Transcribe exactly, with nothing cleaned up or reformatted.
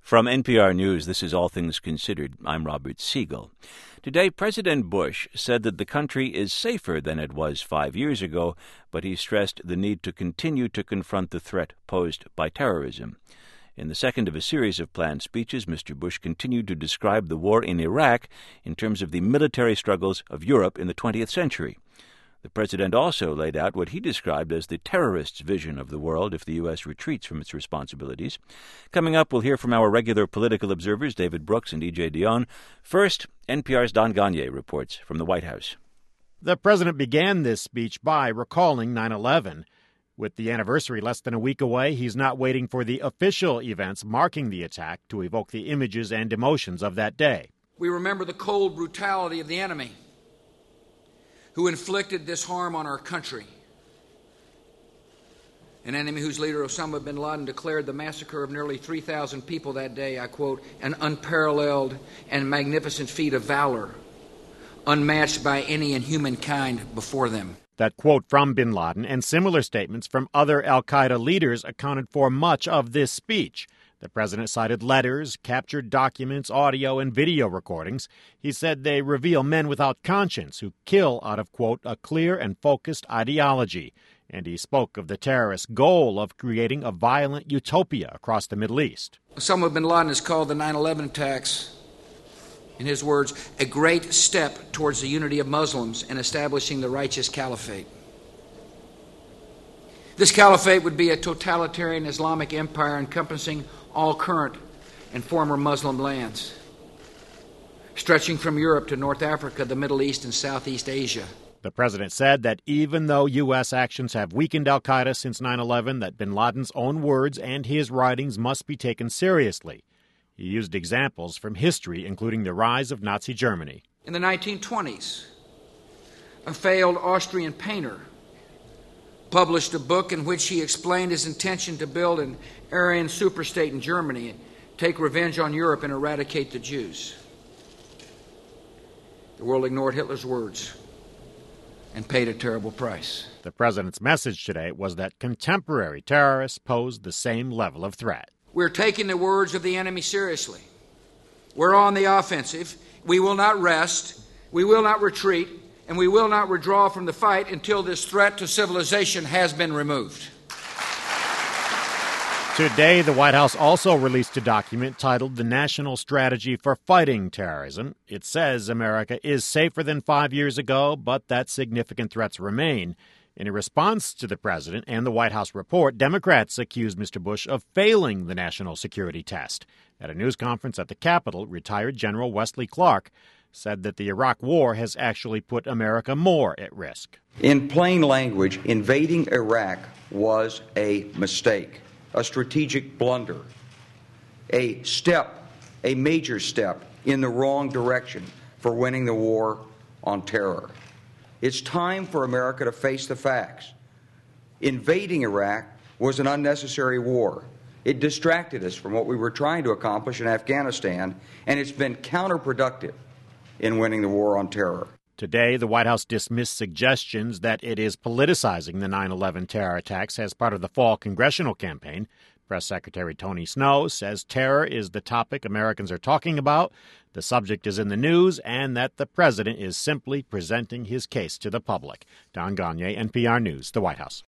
From N P R News, this is All Things Considered. I'm Robert Siegel. Today, President Bush said that the country is safer than it was five years ago, but he stressed the need to continue to confront the threat posed by terrorism. In the second of a series of planned speeches, Mister Bush continued to describe the war in Iraq in terms of the military struggles of Europe in the twentieth century. The president also laid out what he described as the terrorists' vision of the world if the U S retreats from its responsibilities. Coming up, we'll hear from our regular political observers, David Brooks and E J Dionne. First, N P R's Don Gonyea reports from the White House. The president began this speech by recalling nine eleven. With the anniversary less than a week away, he's not waiting for the official events marking the attack to evoke the images and emotions of that day. We remember the cold brutality of the enemy who inflicted this harm on our country. An enemy whose leader, Osama bin Laden, declared the massacre of nearly three thousand people that day, I quote, an unparalleled and magnificent feat of valor, unmatched by any in humankind before them. That quote from bin Laden and similar statements from other al-Qaeda leaders accounted for much of this speech. The president cited letters, captured documents, audio, and video recordings. He said they reveal men without conscience who kill out of, quote, a clear and focused ideology. And he spoke of the terrorists' goal of creating a violent utopia across the Middle East. Osama bin Laden has called the nine eleven attacks, in his words, a great step towards the unity of Muslims and establishing the righteous caliphate. This caliphate would be a totalitarian Islamic empire encompassing all current and former Muslim lands, stretching from Europe to North Africa, the Middle East, and Southeast Asia. The president said that even though U S actions have weakened al-Qaeda since nine eleven, that bin Laden's own words and his writings must be taken seriously. He used examples from history, including the rise of Nazi Germany. In the nineteen twenties, a failed Austrian painter published a book in which he explained his intention to build an Aryan superstate in Germany, take revenge on Europe, and eradicate the Jews. The world ignored Hitler's words and paid a terrible price. The president's message today was that contemporary terrorists pose the same level of threat. We're taking the words of the enemy seriously. We're on the offensive. We will not rest. We will not retreat. And we will not withdraw from the fight until this threat to civilization has been removed. Today, the White House also released a document titled The National Strategy for Fighting Terrorism. It says America is safer than five years ago, but that significant threats remain. In a response to the president and the White House report, Democrats accused Mister Bush of failing the national security test. At a news conference at the Capitol, retired General Wesley Clark said that the Iraq War has actually put America more at risk. In plain language, invading Iraq was a mistake, a strategic blunder, a step, a major step in the wrong direction for winning the war on terror. It's time for America to face the facts. Invading Iraq was an unnecessary war. It distracted us from what we were trying to accomplish in Afghanistan, and it's been counterproductive in winning the war on terror. Today, the White House dismissed suggestions that it is politicizing the nine eleven terror attacks as part of the fall congressional campaign. Press Secretary Tony Snow says terror is the topic Americans are talking about, the subject is in the news, and that the president is simply presenting his case to the public. Don Gonyea, N P R News, the White House.